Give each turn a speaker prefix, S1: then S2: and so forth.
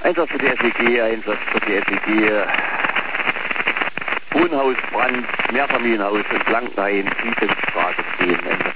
S1: Einsatz für die SEG, Einsatz für die SEG. Wohnhausbrand, Mehrfamilienhaus in Blankenhain, Friedrichstraße 10.